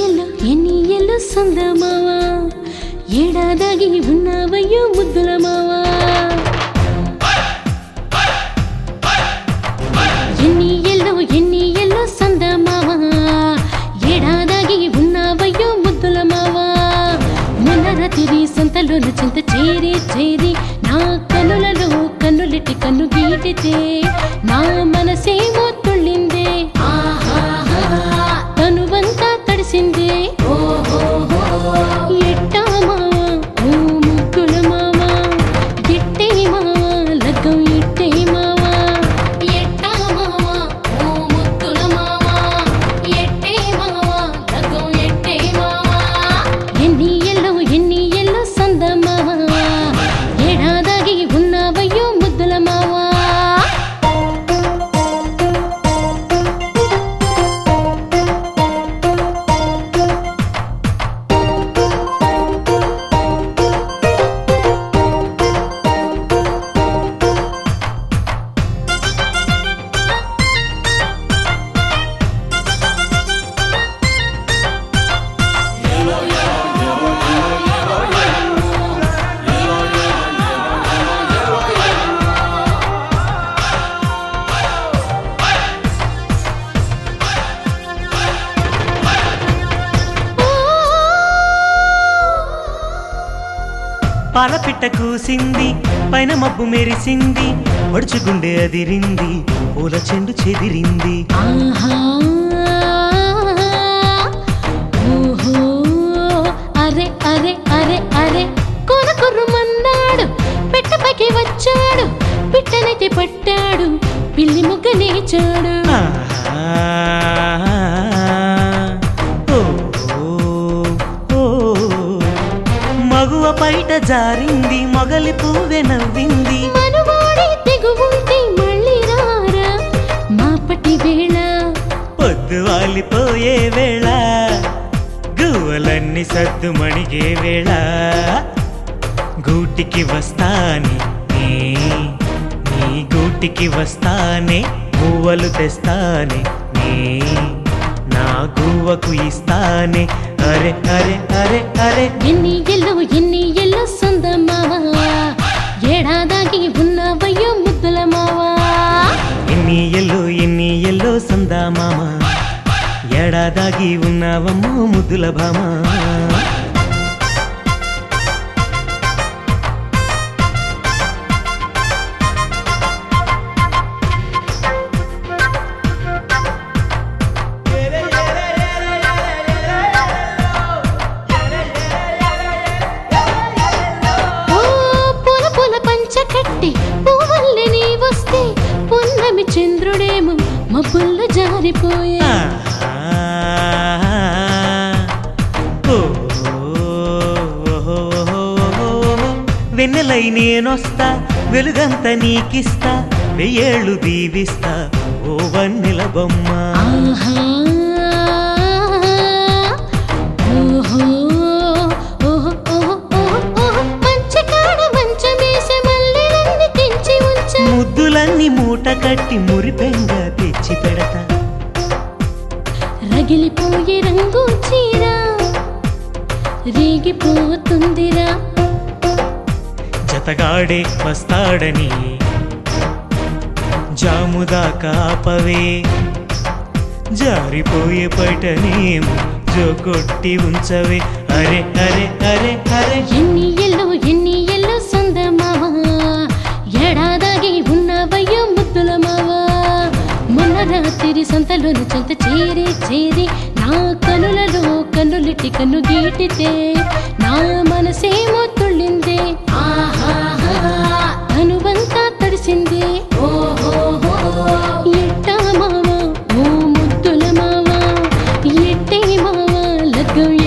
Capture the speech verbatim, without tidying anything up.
yellow ఎన్ని yellow సందమావా ఏడాదాగి ఉన్నావయ్యో ముద్దుల మావా ఎన్ని ఎల్లో ఎన్ని ఎల్లో సందమావా ఏడాదాగి ఉన్నావయ్యో ముద్దుల మావా మొన్న రాత్రి సంతలోన చింత చేరి చేరి నా కనులలో కన్నులెట్టి కన్ను గీటితే నా మనసేమో తుళ్ళిందే తనువంతా తడిసిందే ఎట్టా మావా ఓ ముద్దుల మావా ఎట్టే మావా లగ్గం ఎట్టే మావా ఎట్టా మావా ఓ ముద్దుల మావా ఎట్టే మావా లగ్గం ఎట్టే మావా ఎన్ని ఎల్లో ఎన్ని ఎల్లో సందమావా ఏడాదాగి ఉన్నావయ్యో ముద్దుల మావా పాలపిట్ట కూసింది పైన మబ్బు మెరిసింది ఒడుచుగుండె అదిరింది పూల చెండు చెదిరింది ఆహా ఓహో అరే అరే అరే అరే కొన కుర్రమన్నాడు పెట్టపైకి వచ్చాడు పిట్టనైతే పట్టాడు పిల్లి ముగ్గ నేచాడు మగువ బయట జారింది మొగలి పువ్వె నవ్వింది మనువాడి తెగువుంటే మళ్ళీ రారా మాపటి వేళ పొద్దు వాలిపోయే వేళ గువ్వలన్నీ సద్దు మణిగే వేళ గూటికి వస్తానే నీ నీ గూటికి వస్తానే గువ్వలు తెస్తానే నీ నా గువ్వకు ఇస్తానే అరే అరే అరే అరే ఎన్ని ఎల్లో ఎన్ని ఎల్లో సందమావా ఏడాదాగి ఉన్నావయ్యో ముద్దుల మావా ఎన్ని ఎల్లో ఎన్ని ఎల్లో సందా మామ ఏడాదాగి ఉన్నావమ్మో ముద్దుల భామ పువ్వుల్ని నీ వస్తే పున్నమి చంద్రుడేమో మబ్బుల్లో జారిపోయే వెన్నెలై నేనొస్తా వెలుగంత నీకిస్తా వెయ్యేళ్ళు దీవిస్తా ఓ వన్నెల బొమ్మ ముద్దులన్నీ మూట కట్టి మురిపెంగా తెచ్చి పెడతా రగిలిపోయే రంగు చీరా రేగిపోతుందిరా జతగాడే వస్తాడని జాముదాకా ఆపవే జారిపోయే పైటనేమో జోకొట్టి ఉంచవే అరే అరే అరే అరే ఎన్ని ఎల్లో ఎన్ని ఎల్లో సందమావా ఏడాదాగి ఉన్నావయ్యో ముద్దుల మావా మొన్న రాత్రి సంతలోన చెంత చేరి చేరి నా కనులలో కన్నులెట్టి కన్ను గీటితే నా మనసేమో తుళ్ళిందే తనువంతా తడిసిందే ఎట్టా మావా ఓ ముద్దుల మావా ఎట్టే మావా లగ్గం